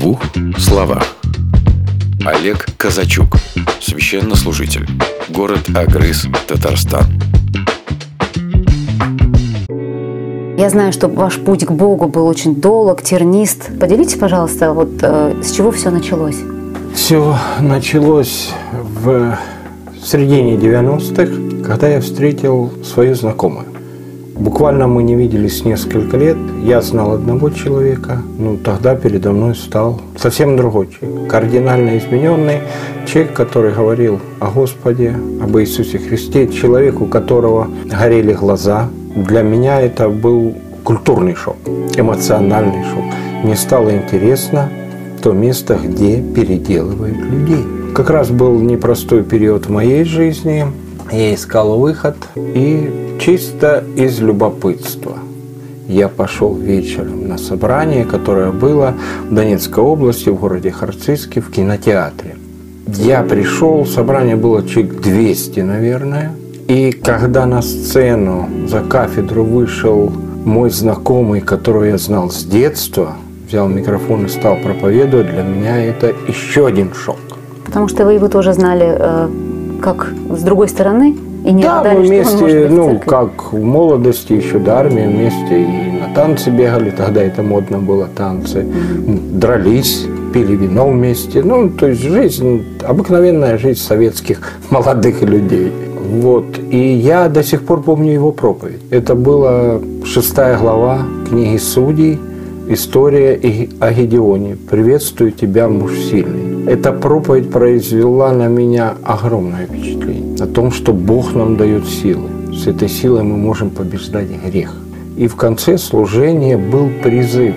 двух словах. Олег Казачук, священнослужитель, город Агрыз, Татарстан. Я знаю, что ваш путь к Богу был очень долг, тернист. Поделитесь, пожалуйста, с чего все началось? Все началось в середине 90-х, когда я встретил свою знакомую. Буквально мы не виделись несколько лет. Я знал одного человека, тогда передо мной стал совсем другой человек. Кардинально измененный человек, который говорил о Господе, об Иисусе Христе, человек, у которого горели глаза. Для меня это был культурный шок, эмоциональный шок. Мне стало интересно то место, где переделывают людей. Как раз был непростой период в моей жизни. Я искал выход, и чисто из любопытства я пошел вечером на собрание, которое было в Донецкой области, в городе Харцизске, в кинотеатре. Я пришел, собрание было человек 200, наверное. И когда на сцену за кафедру вышел мой знакомый, которого я знал с детства, взял микрофон и стал проповедовать, для меня это еще один шок. Потому что вы его тоже знали как с другой стороны? И не да, ожидали, мы вместе, что он может быть в как в молодости, еще до армии вместе и на танцы бегали, тогда это модно было, танцы, дрались, пили вино вместе. То есть жизнь, обыкновенная жизнь советских молодых людей. И я до сих пор помню его проповедь. Это была 6 глава книги Судей, история о Гедеоне. «Приветствую тебя, муж сильный». Эта проповедь произвела на меня огромное впечатление. О том, что Бог нам дает силы. С этой силой мы можем побеждать грех. И в конце служения был призыв.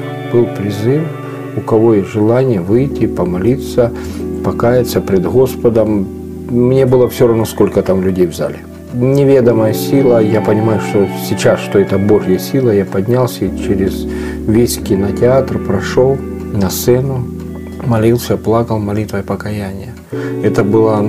У кого есть желание выйти, помолиться, покаяться пред Господом. Мне было все равно, сколько там людей в зале. Неведомая сила, я понимаю, что сейчас, что это Божья сила, я поднялся и через весь кинотеатр прошел на сцену, молился, плакал молитвой покаяния. Это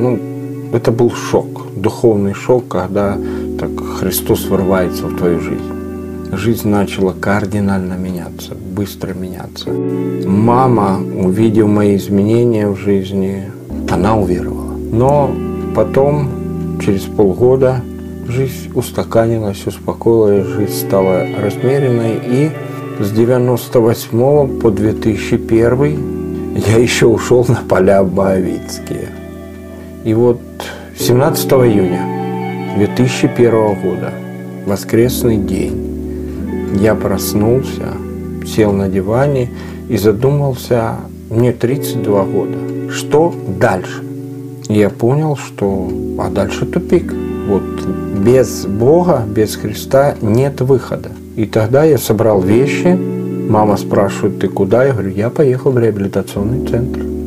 был шок, духовный шок, когда так Христос врывается в твою жизнь. Жизнь начала кардинально меняться, быстро меняться. Мама, увидев мои изменения в жизни, она уверовала. Но потом, через полгода, жизнь устаканилась, успокоилась, жизнь стала размеренной. И с 98 по 2001 я еще ушел на поля Боовицкие. И 17 июня 2001 года, воскресный день, я проснулся, сел на диване и задумался, мне 32 года, что дальше? Я понял, что дальше тупик. Без Бога, без Христа нет выхода. И тогда я собрал вещи. Мама спрашивает, ты куда? Я говорю, я поехал в реабилитационный центр.